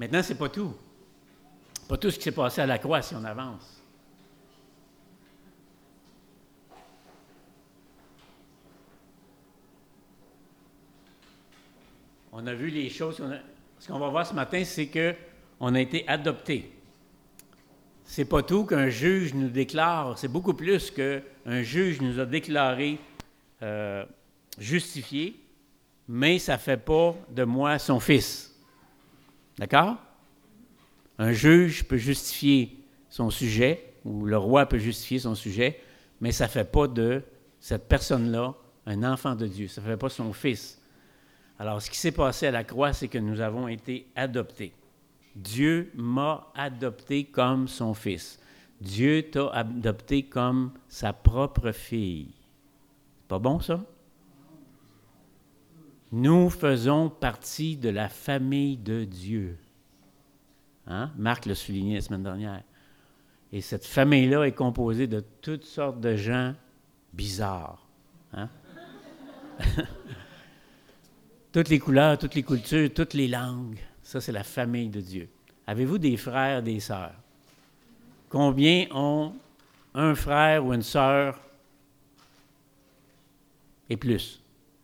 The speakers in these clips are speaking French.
Maintenant, c'est pas tout. Pas tout ce qui s'est passé à la croix si on avance. On a vu les choses. Ce qu'on va voir ce matin, c'est qu'on a été adoptés. C'est pas tout qu'un juge nous déclare, c'est beaucoup plus qu'un juge nous a déclaré justifié, mais ça ne fait pas de moi son fils. D'accord? Un juge peut justifier son sujet, ou le roi peut justifier son sujet, mais ça ne fait pas de cette personne-là un enfant de Dieu. Ça ne fait pas son fils. Alors, ce qui s'est passé à la croix, c'est que nous avons été adoptés. Dieu m'a adopté comme son fils. Dieu t'a adopté comme sa propre fille. C'est pas bon, ça? Nous faisons partie de la famille de Dieu. Hein? Marc l'a souligné la semaine dernière. Et cette famille-là est composée de toutes sortes de gens bizarres. Hein? Toutes les couleurs, toutes les cultures, toutes les langues. Ça, c'est la famille de Dieu. Avez-vous des frères, des sœurs? Combien ont un frère ou une sœur et plus?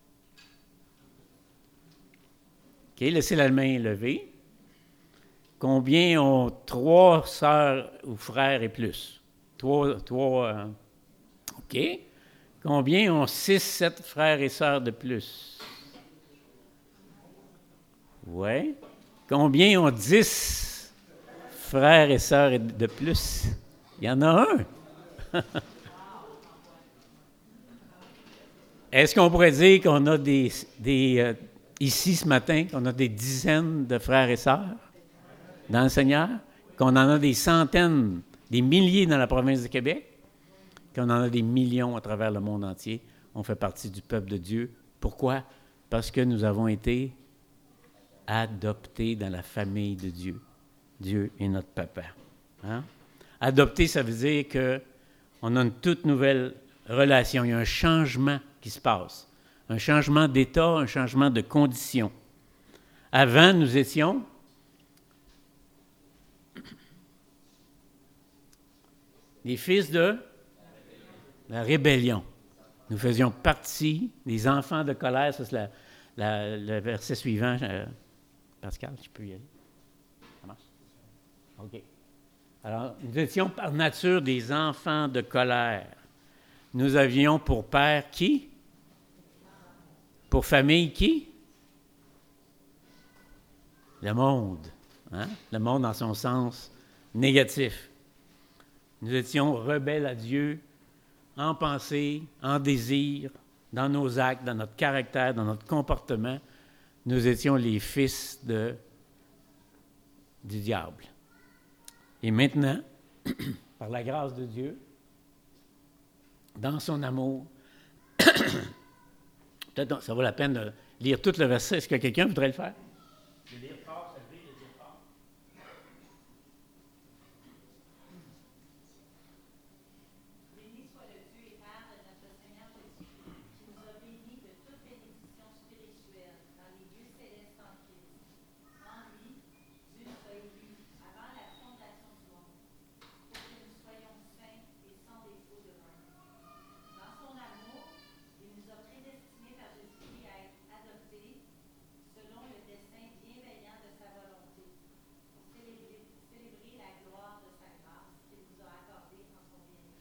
OK, laissez la main levée. Combien ont 3 sœurs ou frères et plus? 3 OK. Combien ont 6, 7 frères et sœurs de plus? Oui. Combien ont 10 frères et sœurs de plus? Il y en a un. Est-ce qu'on pourrait dire qu'on a ici ce matin, qu'on a des dizaines de frères et sœurs dans le Seigneur, qu'on en a des centaines, des milliers dans la province de Québec, qu'on en a des millions à travers le monde entier? On fait partie du peuple de Dieu. Pourquoi? Parce que nous avons été adoptés dans la famille de Dieu. Dieu est notre papa. Hein? Adopté, ça veut dire qu'on a une toute nouvelle relation. Il y a un changement qui se passe. Un changement d'état, un changement de condition. Avant, nous étions les fils de la rébellion. Nous faisions partie des enfants de colère. Ça, c'est le verset suivant. Pascal, tu peux y aller. Ça marche? OK. Alors, nous étions par nature des enfants de colère. Nous avions pour père qui? Pour famille qui? Le monde. Hein? Le monde dans son sens négatif. Nous étions rebelles à Dieu en pensée, en désir, dans nos actes, dans notre caractère, dans notre comportement. Nous étions les fils du diable. Et maintenant, par la grâce de Dieu, dans son amour, peut-être ça vaut la peine de lire tout le verset. Est-ce que quelqu'un voudrait le faire? De lire fort, ça veut dire de lire fort. Béni soit le Dieu et Père de notre Seigneur Jésus-Christ, qui nous a bénis de toute bénédiction spirituelle dans les lieux célestes en Christ. En lui, Dieu nous a élus avant la fondation du monde, pour que nous soyons saints et sans défaut devant lui. Dans son amour, il nous a prédestinés par Jésus-Christ à être adoptés selon le dessein bienveillant de sa volonté, pour célébrer la gloire de sa grâce qu'il nous a accordée en son bien-aimé.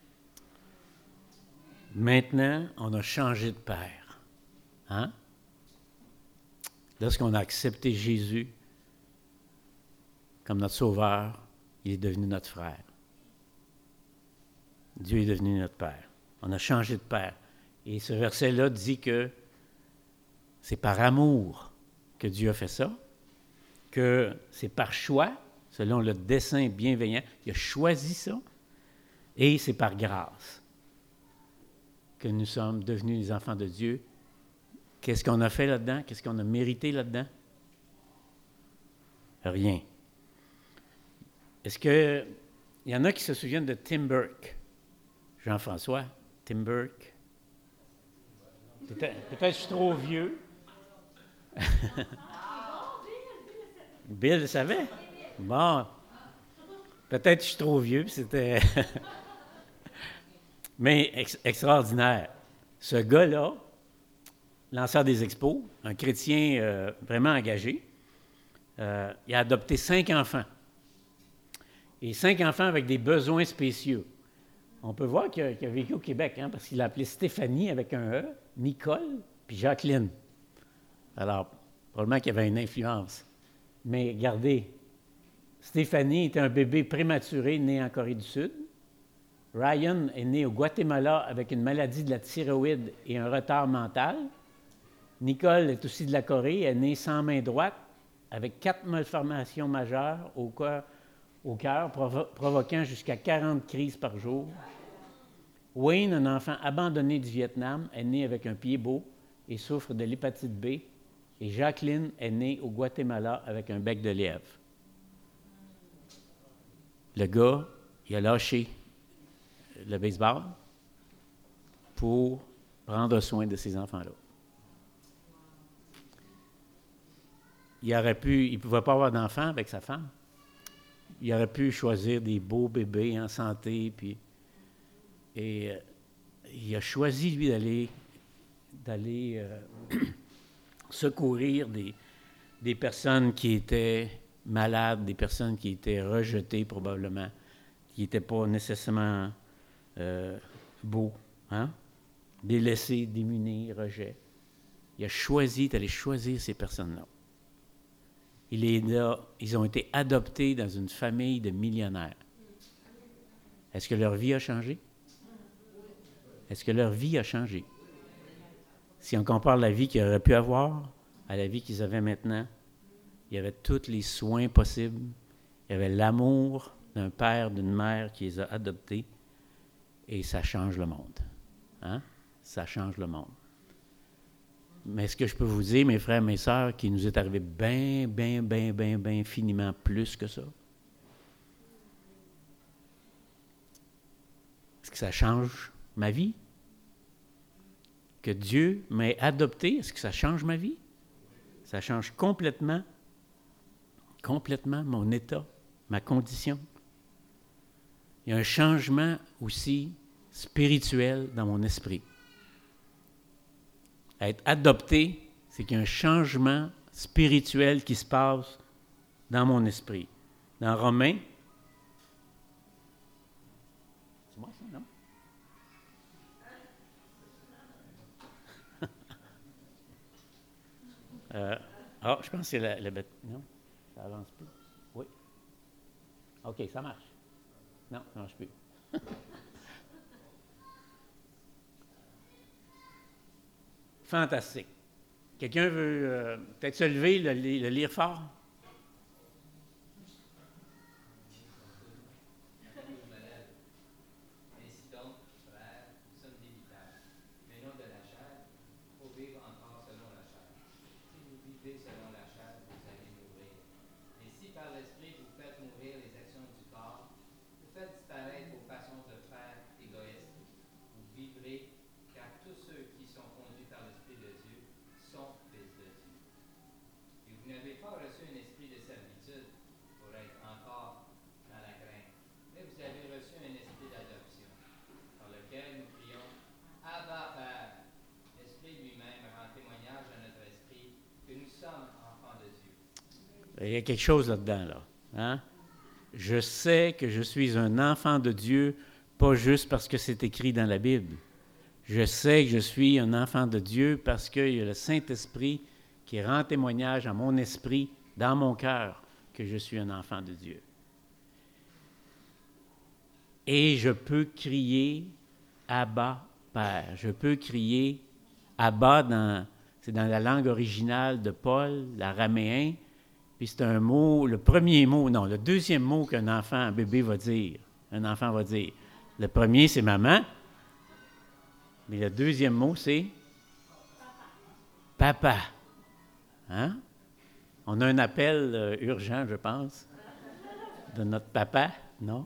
Maintenant, on a changé de père. Hein? Lorsqu'on a accepté Jésus comme notre sauveur, il est devenu notre frère. Dieu est devenu notre père. On a changé de père. Et ce verset-là dit que c'est par amour que Dieu a fait ça, que c'est par choix, selon le dessein bienveillant, il a choisi ça, et c'est par grâce que nous sommes devenus les enfants de Dieu. Qu'est-ce qu'on a fait là-dedans? Qu'est-ce qu'on a mérité là-dedans? Rien. Est-ce qu'il y en a qui se souviennent de Tim Burke? Jean-François, Tim Burke? Peut-être que je suis trop vieux. Bill le savait? Bon, peut-être que je suis trop vieux, puis c'était... Mais extraordinaire. Ce gars-là, lanceur des expos, un chrétien vraiment engagé, il a adopté 5 enfants. Et 5 enfants avec des besoins spéciaux. On peut voir qu'il a vécu au Québec, hein, parce qu'il l'a appelé Stéphanie avec un E, Nicole, puis Jacqueline. Alors, probablement qu'il y avait une influence. Mais regardez, Stéphanie était un bébé prématuré né en Corée du Sud. Ryan est né au Guatemala avec une maladie de la thyroïde et un retard mental. Nicole est aussi de la Corée, elle est née sans main droite, avec 4 malformations majeures au cœur, provoquant jusqu'à 40 crises par jour. Wayne, un enfant abandonné du Vietnam, est né avec un pied beau et souffre de l'hépatite B. Et Jacqueline est née au Guatemala avec un bec de lièvre. Le gars, il a lâché le baseball pour prendre soin de ces enfants-là. Il ne pouvait pas avoir d'enfant avec sa femme. Il aurait pu choisir des beaux bébés en santé, et il a choisi, lui, d'aller secourir des personnes qui étaient malades, des personnes qui étaient rejetées probablement, qui n'étaient pas nécessairement beaux, hein? Délaissés, démunis, rejet. Il a choisi d'aller choisir ces personnes-là. Ils ont été adoptés dans une famille de millionnaires. Est-ce que leur vie a changé? Est-ce que leur vie a changé? Si on compare la vie qu'ils auraient pu avoir à la vie qu'ils avaient maintenant, il y avait tous les soins possibles. Il y avait l'amour d'un père, d'une mère qui les a adoptés. Et ça change le monde. Hein? Ça change le monde. Mais ce que je peux vous dire, mes frères, mes sœurs, qu'il nous est arrivé bien infiniment plus que ça. Est-ce que ça change ma vie? Que Dieu m'ait adopté, est-ce que ça change ma vie? Ça change complètement mon état, ma condition. Il y a un changement aussi spirituel dans mon esprit. Être adopté, c'est qu'il y a un changement spirituel qui se passe dans mon esprit. Dans Romains, c'est moi ça, non? Je pense que c'est la non, ça avance plus. Oui. OK, ça marche. Non, ça ne marche plus. Fantastique. Quelqu'un veut peut-être se lever, le lire fort? Ainsi donc, frères, nous sommes des militaires, mais non de la chair, pour vivre encore selon la chair. Si vous vivez selon la chair, vous allez mourir. Et si par l'esprit vous faites mourir les actions du corps, vous faites disparaître vos façons de faire égoïstes. Vous vivrez, car tous ceux qui sont conduits par l'Esprit de Dieu sont fils de Dieu. Et vous n'avez pas reçu un esprit de servitude pour être encore dans la crainte, mais vous avez reçu un esprit d'adoption, par lequel nous crions Abba Père. L'Esprit lui-même rend témoignage à notre esprit que nous sommes enfants de Dieu. Il y a quelque chose là-dedans, là. Hein? Je sais que je suis un enfant de Dieu, pas juste parce que c'est écrit dans la Bible. Je sais que je suis un enfant de Dieu parce qu'il y a le Saint-Esprit qui rend témoignage à mon esprit, dans mon cœur, que je suis un enfant de Dieu. Et je peux crier Abba, Père. Je peux crier Abba, c'est dans la langue originale de Paul, l'araméen, puis c'est un mot, le deuxième mot un bébé va dire, un enfant va dire. Le premier, c'est maman, mais le deuxième mot, c'est papa. Hein? On a un appel urgent, je pense, de notre papa, non?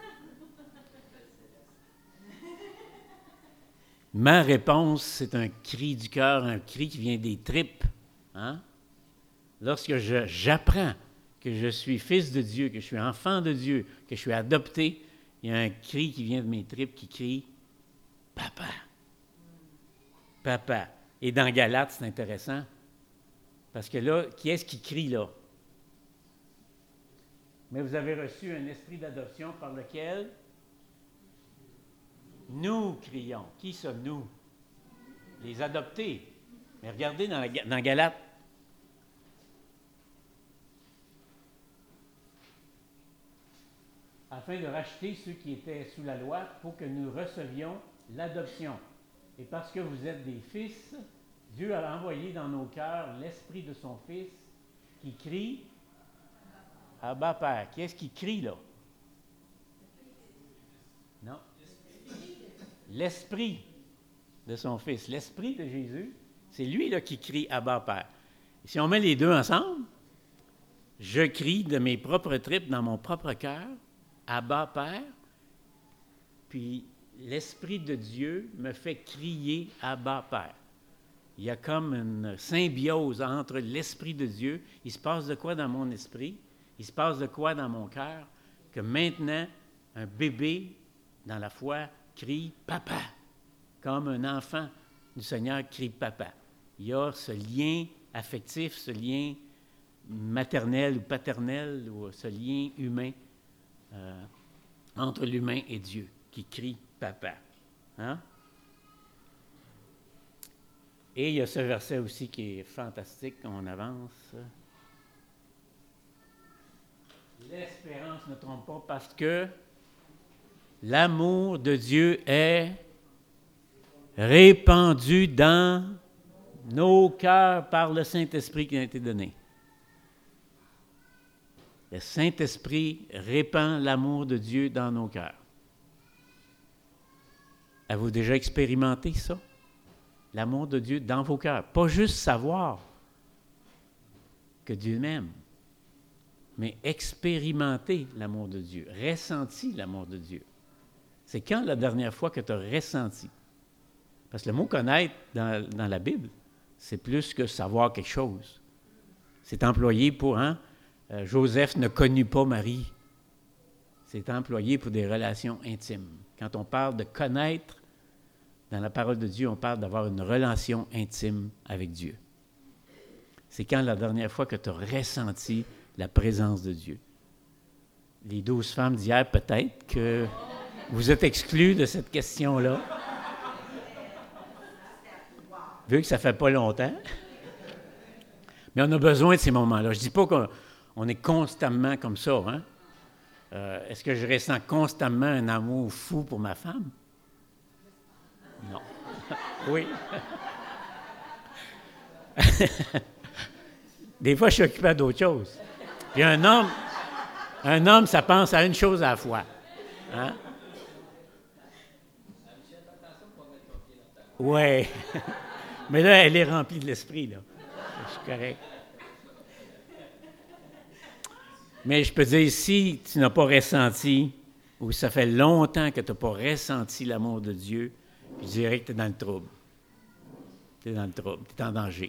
Ma réponse, c'est un cri du cœur, un cri qui vient des tripes. Hein? Lorsque j'apprends que je suis fils de Dieu, que je suis enfant de Dieu, que je suis adopté, il y a un cri qui vient de mes tripes qui crie « Papa! » Papa. Et dans Galates, c'est intéressant, parce que là, qui est-ce qui crie là? Mais vous avez reçu un esprit d'adoption par lequel nous crions. Qui sommes-nous? Les adoptés. Mais regardez dans Galates. Afin de racheter ceux qui étaient sous la loi pour que nous recevions l'adoption. Et parce que vous êtes des fils, Dieu a envoyé dans nos cœurs l'esprit de son Fils qui crie « Abba, Père ». Qui est-ce qui crie là? Non. L'esprit de son Fils, l'esprit de Jésus, c'est lui là qui crie « Abba, Père ». Si on met les deux ensemble, je crie de mes propres tripes dans mon propre cœur « Abba, Père », puis l'Esprit de Dieu me fait crier « Abba, Père ». Il y a comme une symbiose entre l'Esprit de Dieu. Il se passe de quoi dans mon esprit? Il se passe de quoi dans mon cœur? Que maintenant, un bébé dans la foi crie « Papa », comme un enfant du Seigneur crie « Papa ». Il y a ce lien affectif, ce lien maternel ou paternel, ou ce lien humain entre l'humain et Dieu qui crie « Papa ». Hein? Et il y a ce verset aussi qui est fantastique, on avance. L'espérance ne trompe pas parce que l'amour de Dieu est répandu dans nos cœurs par le Saint-Esprit qui a été donné. Le Saint-Esprit répand l'amour de Dieu dans nos cœurs. Avez-vous déjà expérimenté ça? L'amour de Dieu dans vos cœurs. Pas juste savoir que Dieu m'aime, mais expérimenter l'amour de Dieu, ressentir l'amour de Dieu. C'est quand la dernière fois que tu as ressenti? Parce que le mot « connaître » dans la Bible, c'est plus que savoir quelque chose. C'est employé pour, Joseph ne connut pas Marie. C'est employé pour des relations intimes. Quand on parle de connaître, dans la parole de Dieu, on parle d'avoir une relation intime avec Dieu. C'est quand la dernière fois que tu as ressenti la présence de Dieu. Les 12 femmes d'hier, peut-être que vous êtes exclus de cette question-là. Vu que ça ne fait pas longtemps. Mais on a besoin de ces moments-là. Je ne dis pas qu'on est constamment comme ça. Hein? Est-ce que je ressens constamment un amour fou pour ma femme? Non. Oui. Des fois, je suis occupé à d'autres choses. Puis un homme, ça pense à une chose à la fois. Hein? Oui. Mais là, elle est remplie de l'esprit, là. Je suis correct. Mais je peux dire, si tu n'as pas ressenti, ou ça fait longtemps que tu n'as pas ressenti l'amour de Dieu, je dirais que tu es dans le trouble. Tu es dans le trouble, tu es en danger.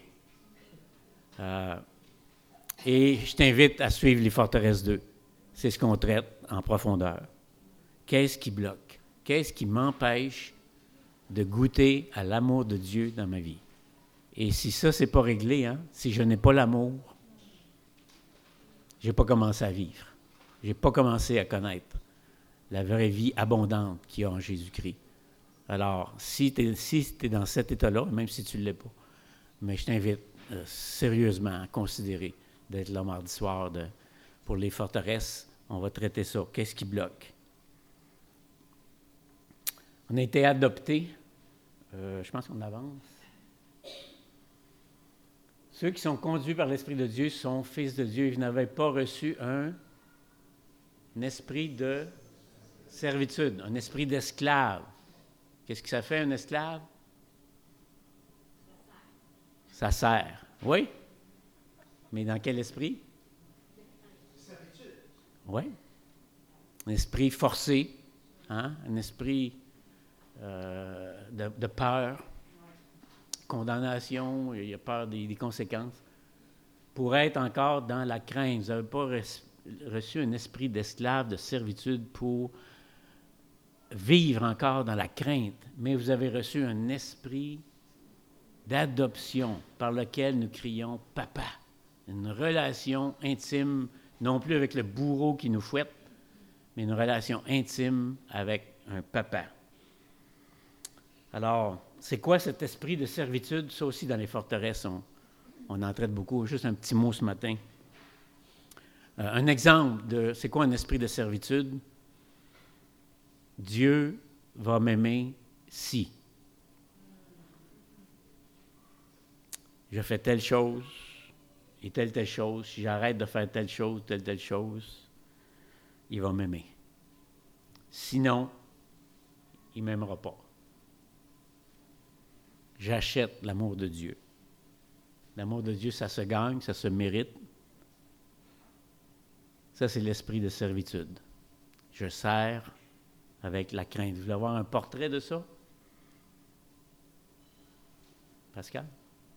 Et je t'invite à suivre les Forteresses 2. C'est ce qu'on traite en profondeur. Qu'est-ce qui bloque? Qu'est-ce qui m'empêche de goûter à l'amour de Dieu dans ma vie? Et si ça, c'est pas réglé, si je n'ai pas l'amour, je n'ai pas commencé à vivre. Je n'ai pas commencé à connaître la vraie vie abondante qu'il y a en Jésus-Christ. Alors, si tu es dans cet état-là, même si tu ne l'es pas, mais je t'invite sérieusement à considérer d'être là mardi soir pour les forteresses. On va traiter ça. Qu'est-ce qui bloque? On a été adoptés. Je pense qu'on avance. Ceux qui sont conduits par l'Esprit de Dieu sont fils de Dieu. Ils n'avaient pas reçu un esprit de servitude, un esprit d'esclave. Qu'est-ce que ça fait, un esclave? Ça sert. Oui? Mais dans quel esprit? Servitude. Oui. Un esprit forcé, un esprit de peur, condamnation, il y a peur des conséquences. pour être encore dans la crainte. Vous n'avez pas reçu un esprit d'esclave, de servitude pour vivre encore dans la crainte, mais vous avez reçu un esprit d'adoption par lequel nous crions « Papa ». Une relation intime, non plus avec le bourreau qui nous fouette, mais une relation intime avec un papa. Alors, c'est quoi cet esprit de servitude? Ça aussi, dans les forteresses, on en traite beaucoup. Juste un petit mot ce matin. Un exemple de c'est quoi un esprit de servitude? Dieu va m'aimer si je fais telle chose et telle chose. Si j'arrête de faire telle chose, il va m'aimer. Sinon, il ne m'aimera pas. J'achète l'amour de Dieu. L'amour de Dieu, ça se gagne, ça se mérite. Ça, c'est l'esprit de servitude. Je sers avec la crainte. Vous voulez avoir un portrait de ça? Pascal?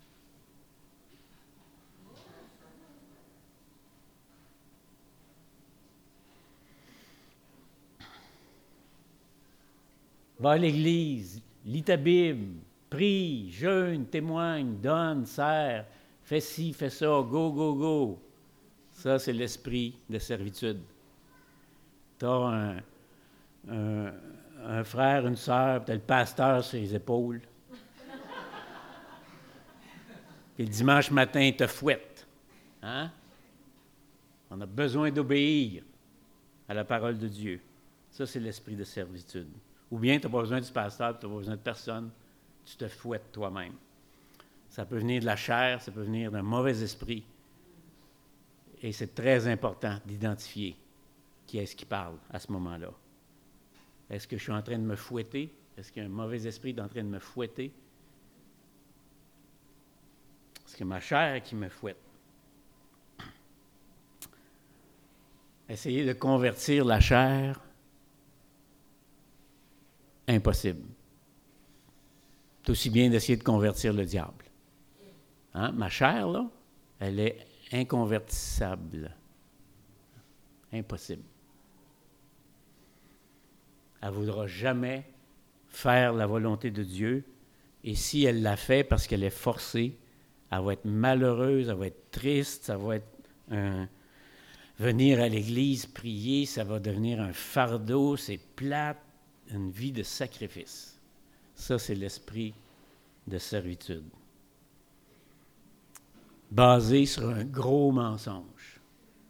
Va à l'église, lis ta Bible, prie, jeûne, témoigne, donne, sers, fais ci, fais ça, go, go, go. Ça, c'est l'esprit de servitude. Tu as un frère, une sœur, tu as le pasteur sur les épaules. Puis le dimanche matin, il te fouette. Hein? On a besoin d'obéir à la parole de Dieu. Ça, c'est l'esprit de servitude. Ou bien tu n'as pas besoin du pasteur, tu n'as pas besoin de personne, tu te fouettes toi-même. Ça peut venir de la chair, ça peut venir d'un mauvais esprit. Et c'est très important d'identifier qui est-ce qui parle à ce moment-là. Est-ce que je suis en train de me fouetter? Est-ce qu'il y a un mauvais esprit en train de me fouetter? Est-ce que ma chair qui me fouette? Essayer de convertir la chair, impossible. C'est aussi bien d'essayer de convertir le diable. Hein? Ma chair, là, elle est inconvertissable. Impossible. Elle ne voudra jamais faire la volonté de Dieu. Et si elle l'a fait parce qu'elle est forcée, elle va être malheureuse, elle va être triste, ça va être venir à l'église, prier, ça va devenir un fardeau, c'est plate, une vie de sacrifice. Ça, c'est l'esprit de servitude. Basé sur un gros mensonge.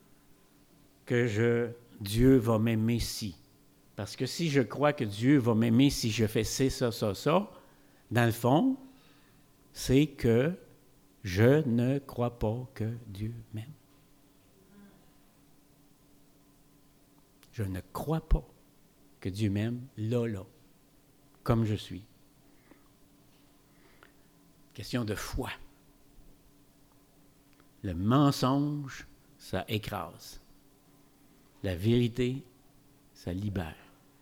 Que Dieu va m'aimer si. Parce que si je crois que Dieu va m'aimer si je fais ça, dans le fond, c'est que je ne crois pas que Dieu m'aime. Je ne crois pas que Dieu m'aime là, comme je suis. Question de foi. Le mensonge, ça écrase. La vérité, ça libère.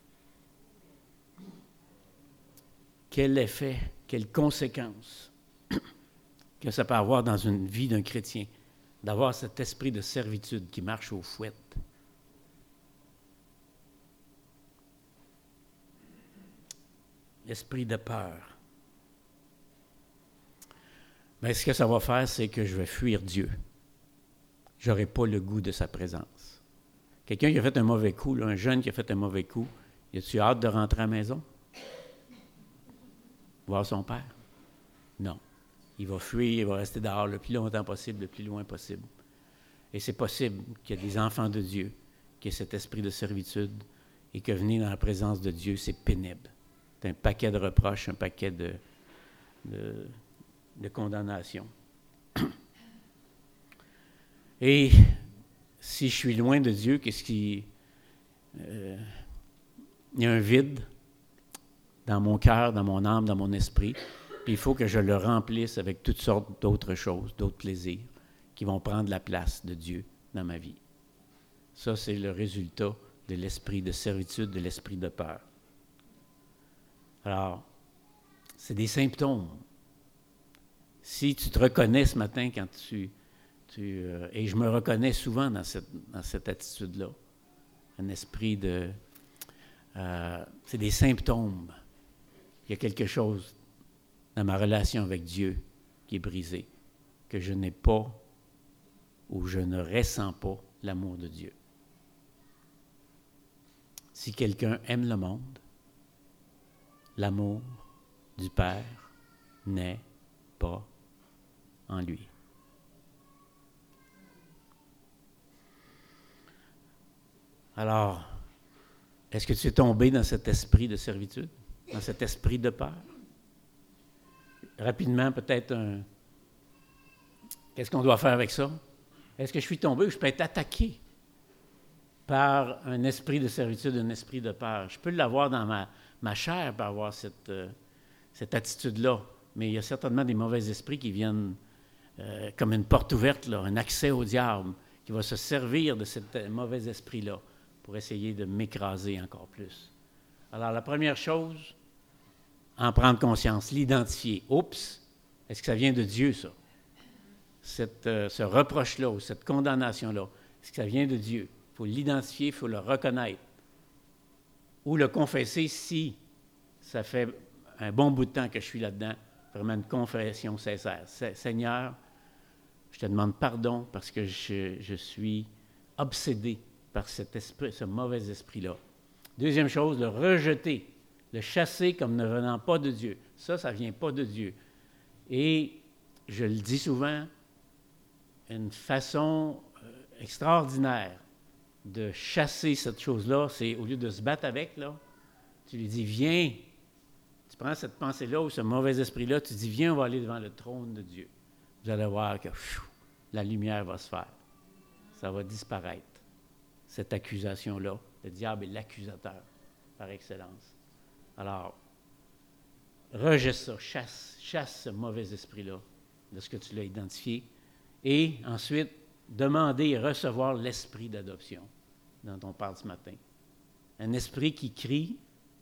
Quel effet, quelles conséquences que ça peut avoir dans une vie d'un chrétien, d'avoir cet esprit de servitude qui marche aux fouettes. L'esprit de peur. Mais ce que ça va faire, c'est que je vais fuir Dieu. Je n'aurai pas le goût de sa présence. Quelqu'un qui a fait un mauvais coup, là, un jeune qui a fait un mauvais coup, as-tu hâte de rentrer à la maison? Voir son père? Non. Il va fuir, il va rester dehors le plus longtemps possible, le plus loin possible. Et c'est possible qu'il y ait des enfants de Dieu qui aient cet esprit de servitude et que venir dans la présence de Dieu, c'est pénible. C'est un paquet de reproches, un paquet de condamnation. Et si je suis loin de Dieu, il y a un vide dans mon cœur, dans mon âme, dans mon esprit, puis il faut que je le remplisse avec toutes sortes d'autres choses, d'autres plaisirs qui vont prendre la place de Dieu dans ma vie. Ça, c'est le résultat de l'esprit de servitude, de l'esprit de peur. Alors, c'est des symptômes. Si tu te reconnais ce matin quand tu Et je me reconnais souvent dans cette attitude-là. Un esprit de... c'est des symptômes. Il y a quelque chose dans ma relation avec Dieu qui est brisé, que je n'ai pas ou je ne ressens pas l'amour de Dieu. Si quelqu'un aime le monde, l'amour du Père n'est pas en lui. Alors, est-ce que tu es tombé dans cet esprit de servitude, dans cet esprit de peur? Rapidement, peut-être qu'est-ce qu'on doit faire avec ça? Est-ce que je suis tombé ou je peux être attaqué par un esprit de servitude, un esprit de peur? Je peux l'avoir dans ma chair pour avoir cette attitude-là, mais il y a certainement des mauvais esprits qui viennent comme une porte ouverte, là, un accès au diable, qui va se servir de ce mauvais esprit-là pour essayer de m'écraser encore plus. Alors, la première chose, en prendre conscience, l'identifier. Oups, est-ce que ça vient de Dieu, ça? Ce reproche-là ou cette condamnation-là, est-ce que ça vient de Dieu? Il faut l'identifier, il faut le reconnaître. Ou le confesser si ça fait un bon bout de temps que je suis là-dedans, vraiment une confession sincère. Seigneur, je te demande pardon parce que je suis obsédé par cet esprit, ce mauvais esprit-là. Deuxième chose, le rejeter, le chasser comme ne venant pas de Dieu. Ça ne vient pas de Dieu. Et je le dis souvent, une façon extraordinaire de chasser cette chose-là, c'est au lieu de se battre avec, là, tu lui dis, viens, tu prends cette pensée-là ou ce mauvais esprit-là, tu dis, viens, on va aller devant le trône de Dieu. Vous allez voir que la lumière va se faire. Ça va disparaître. Cette accusation-là, le diable est l'accusateur par excellence. Alors, rejette ça, chasse ce mauvais esprit-là de ce que tu l'as identifié. Et ensuite, demander et recevoir l'esprit d'adoption dont on parle ce matin. Un esprit qui crie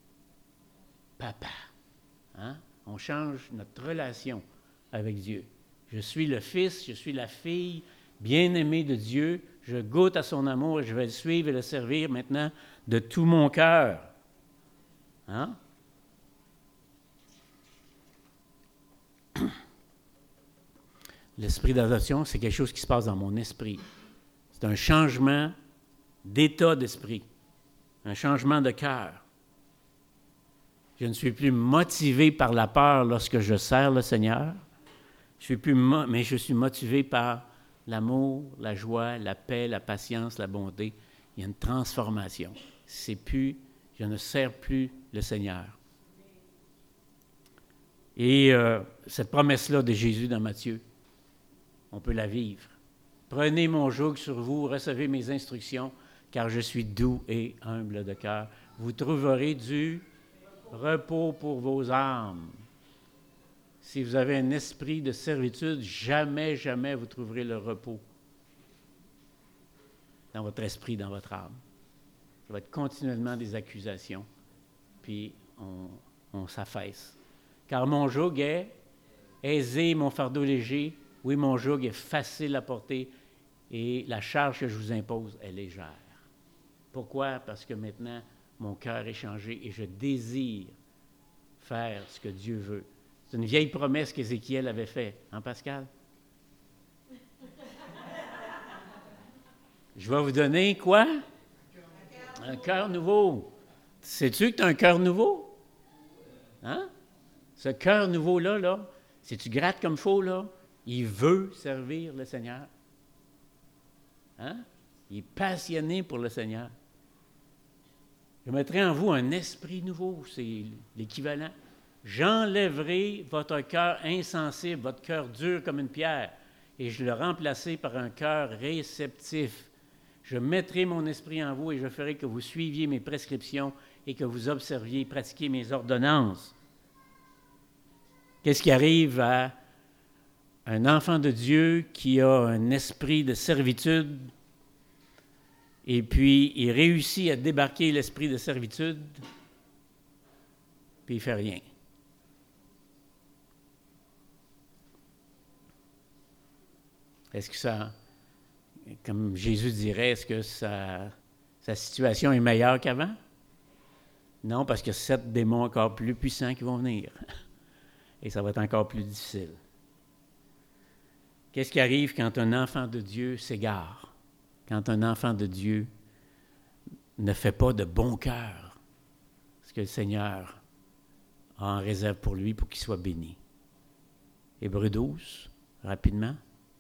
« Papa ». Hein? On change notre relation avec Dieu. Je suis le fils, je suis la fille bien-aimée de Dieu. Je goûte à son amour et je vais le suivre et le servir maintenant de tout mon cœur. Hein? L'esprit d'adoption, c'est quelque chose qui se passe dans mon esprit. C'est un changement d'état d'esprit, un changement de cœur. Je ne suis plus motivé par la peur lorsque je sers le Seigneur, mais je suis motivé par l'amour, la joie, la paix, la patience, la bonté. Il y a une transformation. Je ne sers plus le Seigneur. Et cette promesse-là de Jésus dans Matthieu, on peut la vivre. Prenez mon joug sur vous, recevez mes instructions, car je suis doux et humble de cœur. Vous trouverez du repos pour vos âmes. Si vous avez un esprit de servitude, jamais, jamais vous trouverez le repos dans votre esprit, dans votre âme. Ça va être continuellement des accusations, puis on s'affaisse. Car mon joug est aisé, mon fardeau léger. Oui, mon joug est facile à porter et la charge que je vous impose est légère. Pourquoi? Parce que maintenant, mon cœur est changé et je désire faire ce que Dieu veut. C'est une vieille promesse qu'Ézéchiel avait faite. Hein, Pascal? Je vais vous donner quoi? Un cœur nouveau. Sais-tu que tu as un cœur nouveau? Hein? Ce cœur nouveau-là, si tu grattes comme il faut, là, il veut servir le Seigneur. Hein? Il est passionné pour le Seigneur. Je mettrai en vous un esprit nouveau, c'est l'équivalent. J'enlèverai votre cœur insensible, votre cœur dur comme une pierre, et je le remplacerai par un cœur réceptif. Je mettrai mon esprit en vous et je ferai que vous suiviez mes prescriptions et que vous observiez et pratiquiez mes ordonnances. Qu'est-ce qui arrive à un enfant de Dieu qui a un esprit de servitude et puis il réussit à débarquer l'esprit de servitude, puis il ne fait rien. Est-ce que ça, comme Jésus dirait, est-ce que sa situation est meilleure qu'avant? Non, parce qu'il y a 7 démons encore plus puissants qui vont venir. Et ça va être encore plus difficile. Qu'est-ce qui arrive quand un enfant de Dieu s'égare? Quand un enfant de Dieu ne fait pas de bon cœur ce que le Seigneur a en réserve pour lui pour qu'il soit béni. Hébreux 12, rapidement.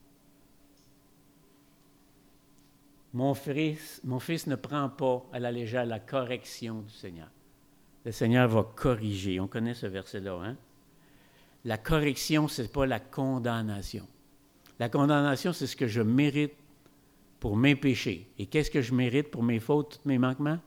Mon fils ne prend pas à la légère la correction du Seigneur. Le Seigneur va corriger. On connaît ce verset-là, hein? La correction, ce n'est pas la condamnation. La condamnation, c'est ce que je mérite pour mes péchés. Et qu'est-ce que je mérite pour mes fautes, tous mes manquements?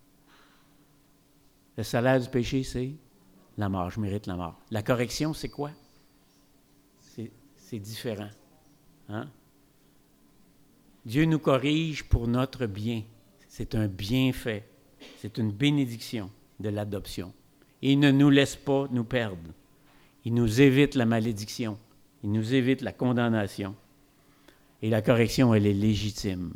Le salaire du péché, c'est la mort. Je mérite la mort. La correction, c'est quoi? C'est différent. Hein? Dieu nous corrige pour notre bien. C'est un bienfait. C'est une bénédiction de l'adoption. Et il ne nous laisse pas nous perdre. Il nous évite la malédiction. Il nous évite la condamnation. Et la correction, elle est légitime.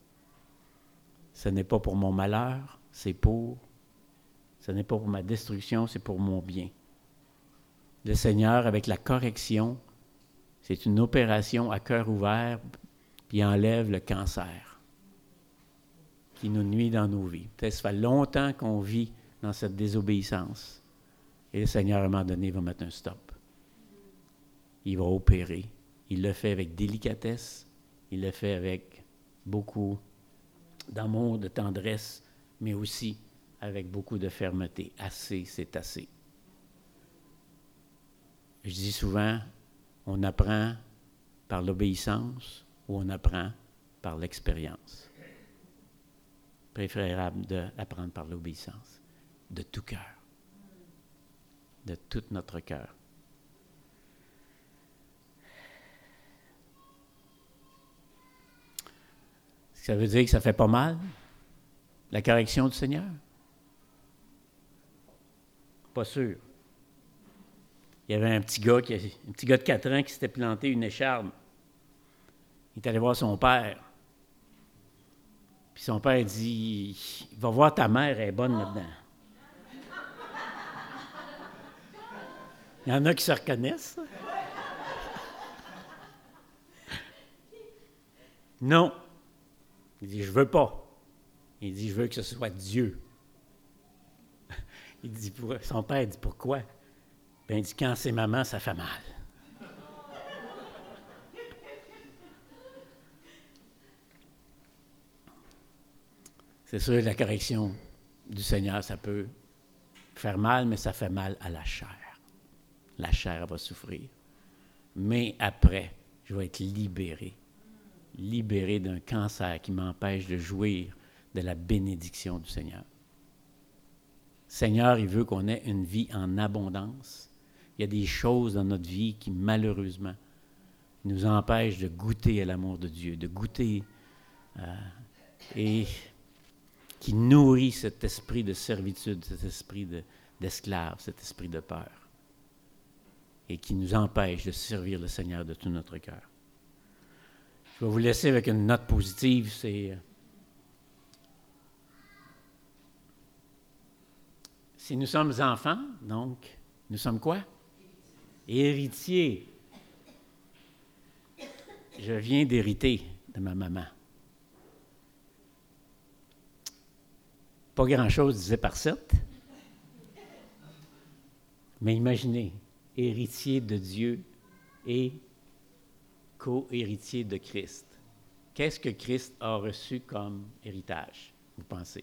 Ce n'est pas pour mon malheur, ce n'est pas pour ma destruction, c'est pour mon bien. Le Seigneur, avec la correction, c'est une opération à cœur ouvert, puis il enlève le cancer qui nous nuit dans nos vies. Peut-être que ça fait longtemps qu'on vit dans cette désobéissance. Et le Seigneur, à un moment donné, va mettre un stop. Il va opérer. Il le fait avec délicatesse. Il le fait avec beaucoup d'amour, de tendresse, mais aussi avec beaucoup de fermeté. Assez, c'est assez. Je dis souvent, on apprend par l'obéissance ou on apprend par l'expérience. Préférable d'apprendre par l'obéissance, de tout cœur, de tout notre cœur. Ça veut dire que ça fait pas mal, la correction du Seigneur? Pas sûr. Il y avait un petit gars de 4 ans qui s'était planté une écharpe. Il est allé voir son père. Puis son père dit, « Va voir ta mère, elle est bonne là-dedans. » Il y en a qui se reconnaissent. Non. Il dit, « Je veux pas. » Il dit, « Je veux que ce soit Dieu. » Son père dit, « Pourquoi? » Ben, il dit, « Quand c'est maman, ça fait mal. » C'est sûr, la correction du Seigneur, ça peut faire mal, mais ça fait mal à la chair. La chair, elle va souffrir. Mais après, je vais être libéré d'un cancer qui m'empêche de jouir de la bénédiction du Seigneur. Seigneur, il veut qu'on ait une vie en abondance. Il y a des choses dans notre vie qui, malheureusement, nous empêchent de goûter à l'amour de Dieu, de goûter et qui nourrit cet esprit de servitude, cet esprit d'esclave, cet esprit de peur, et qui nous empêche de servir le Seigneur de tout notre cœur. Je vais vous laisser avec une note positive, c'est si nous sommes enfants, donc, nous sommes quoi? Héritiers. Je viens d'hériter de ma maman. Pas grand-chose disait par 7. Mais imaginez, héritier de Dieu et co-héritier de Christ. Qu'est-ce que Christ a reçu comme héritage, vous pensez?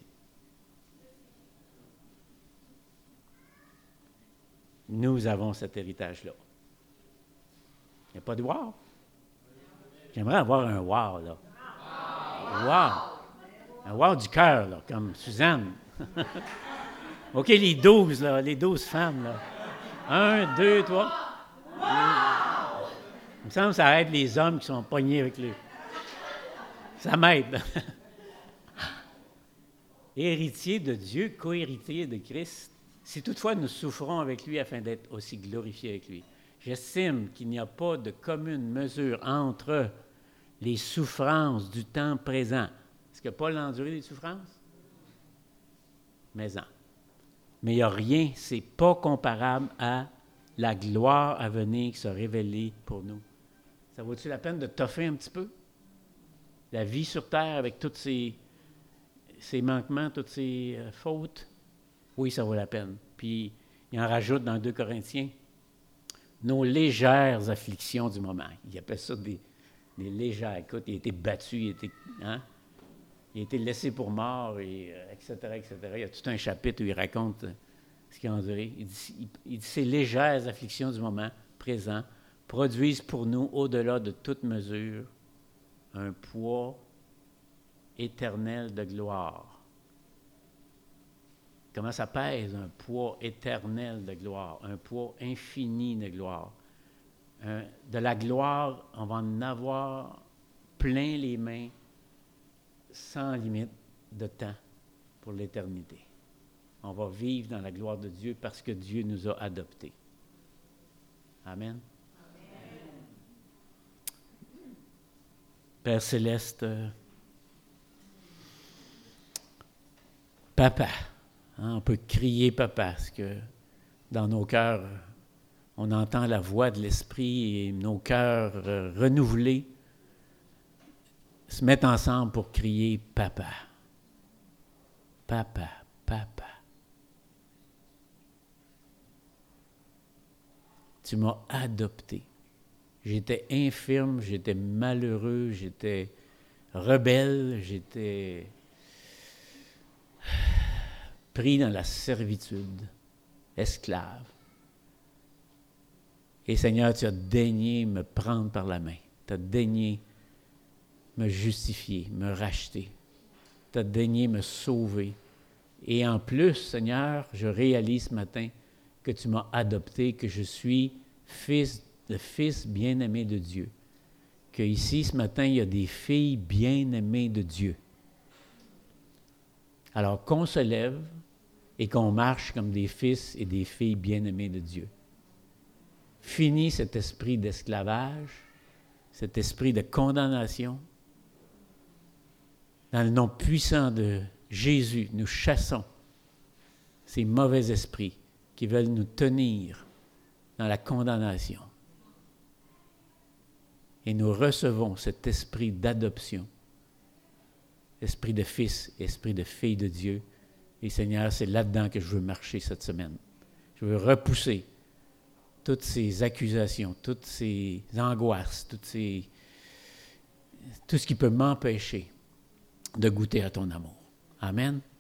Nous avons cet héritage-là. Il n'y a pas de wow? J'aimerais avoir un wow, là. Wow! Un wow du cœur, là, comme Suzanne. OK, les 12, là, les 12 femmes, là. 1, 2, 3. Il me semble que ça aide les hommes qui sont pognés avec lui. Ça m'aide. Héritier de Dieu, co-héritier de Christ, si toutefois nous souffrons avec lui afin d'être aussi glorifiés avec lui. J'estime qu'il n'y a pas de commune mesure entre les souffrances du temps présent. Est-ce que Paul a enduré des souffrances? Mais non. Mais il n'y a rien, c'est pas comparable à la gloire à venir qui sera révélée pour nous. Ça vaut-tu la peine de toffer un petit peu? La vie sur terre avec tous ses manquements, toutes ses fautes? Oui, ça vaut la peine. Puis, il en rajoute dans 2 Corinthiens, nos légères afflictions du moment. Il appelle ça des légères. Écoute, il a été battu, il a été laissé pour mort, etc., etc. Il y a tout un chapitre où il raconte ce qu'il a enduré. Il dit, ces légères afflictions du moment présent produisent pour nous, au-delà de toute mesure, un poids éternel de gloire. Comment ça pèse un poids éternel de gloire, un poids infini de gloire. De la gloire, on va en avoir plein les mains, sans limite de temps pour l'éternité. On va vivre dans la gloire de Dieu parce que Dieu nous a adoptés. Amen. Père Céleste, Papa, on peut crier Papa, parce que dans nos cœurs, on entend la voix de l'Esprit et nos cœurs renouvelés se mettent ensemble pour crier Papa, Papa, Papa. Tu m'as adopté. J'étais infirme, j'étais malheureux, j'étais rebelle, j'étais pris dans la servitude, esclave. Et Seigneur, tu as daigné me prendre par la main. Tu as daigné me justifier, me racheter. Tu as daigné me sauver. Et en plus, Seigneur, je réalise ce matin que tu m'as adopté, que je suis le fils bien-aimé de Dieu. Que ici, ce matin, il y a des filles bien-aimées de Dieu. Alors qu'on se lève et qu'on marche comme des fils et des filles bien-aimés de Dieu. Fini cet esprit d'esclavage, cet esprit de condamnation. Dans le nom puissant de Jésus, nous chassons ces mauvais esprits qui veulent nous tenir dans la condamnation. Et nous recevons cet esprit d'adoption, esprit de fils, esprit de fille de Dieu. Et Seigneur, c'est là-dedans que je veux marcher cette semaine. Je veux repousser toutes ces accusations, toutes ces angoisses, tout ce qui peut m'empêcher de goûter à ton amour. Amen.